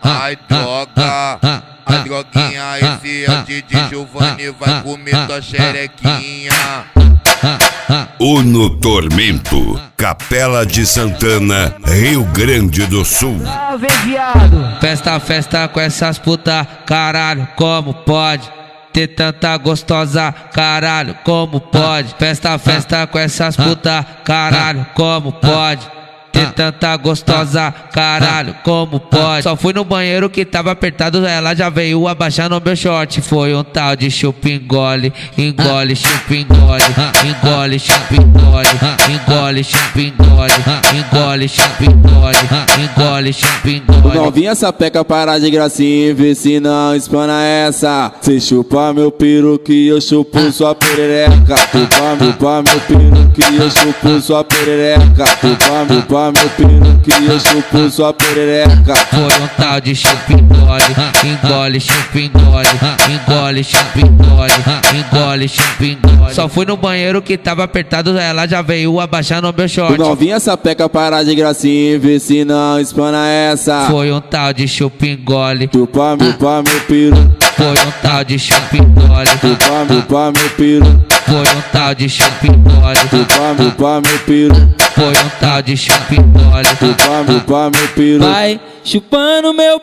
Ai, droga, a droguinha, esse é o DJ Giovanni, vai comer tua xerequinha. Uno Tormento, Capela de Santana, Rio Grande do Sul. Vem, viado. Festa, festa com essas puta, caralho, como pode ter tanta gostosa, caralho, como pode? Festa, festa com essas puta, caralho, como pode ter tanta gostosa, caralho, como pode? Só fui no banheiro que tava apertado, ela já veio abaixar no meu short. Foi um tal de chupa engole, engole, chupa engole, engole, chupa engole, engole, chupa engole, engole, chupa engole, engole, chupa engole. Novinha sapeca, para de gracinha e vê se não espana essa. Cê chupa meu peru que eu chupo sua perereca. Chupa meu peru que eu chupo sua perereca. Chupa meu peru que eu chupo sua perereca. Foi um tal de chupa engole, engole, chupa engole, engole, chupa engole, engole, chupa engole. Só fui no banheiro que tava apertado, ela já veio abaixar no meu short. Novinha sapeca, para de gracinha e vê se não espana essa. Foi um tal de chupa engole, Chupa meu peru. foi um tal de chupa engole, Chupa meu peru. foi um tal de chupa engole, Chupa meu peru. foi um tal de chupa engole. Chupa meu peru. Vai chupando meu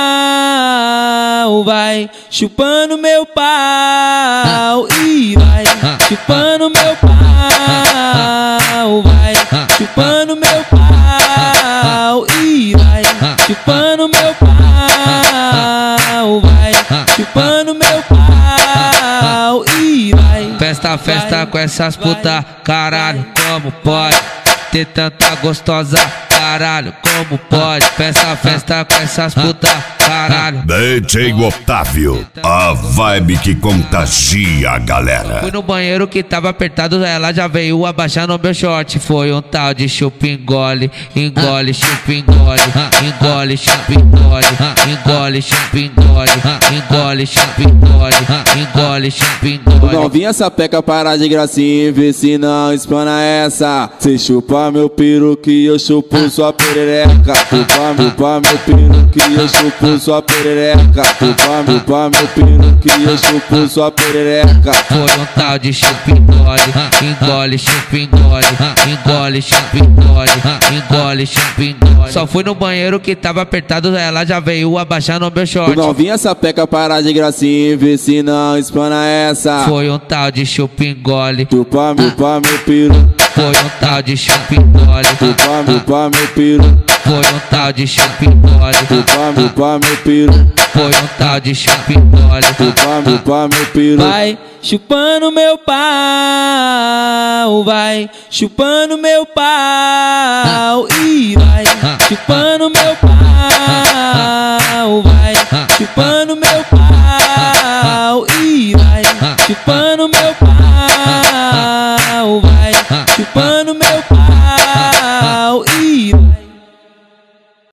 pau, vai chupando meu pau e vai chupando meu pau, vai chupando meu pau e vai chupando meu pau, vai chupando meu pau e vai. Festa, festa com essas puta, caralho, como pode ter tanta gostosa, caralho, como pode? Festa, festa com essas puta, caralho. DJ Otávio, a vibe que contagia a galera. Fui no banheiro que tava apertado, ela já veio abaixar no meu short. Foi um tal de chupa engole, engole, chupa engole, engole, chupa engole, engole, chupa engole, engole, chupa engole, engole, chupa engole. Novinha sapeca, para de gracinha e vê se não espana essa. Cê chupa meu peru que eu chupo sua perereca. Chupa meu peru que eu chupo sua perereca. Chupa meu peru que eu chupo sua perereca. Foi um tal de chupa engole, engole, chupa engole, engole, chupa engole, engole, chupa engole. Só fui no banheiro que tava apertado, ela já veio abaixar no meu short. Novinha sapeca, para de gracinha e vê se não espana essa. Foi um tal de chupa engole, Chupa meu peru. foi um tal de chupa engole, Chupa meu peru. foi um tal de chupa engole, Chupa meu peru. foi um tal de chupa engole. Chupa meu peru. Vai chupando meu pau, vai chupando meu pau e vai chupando meu pau, vai chupando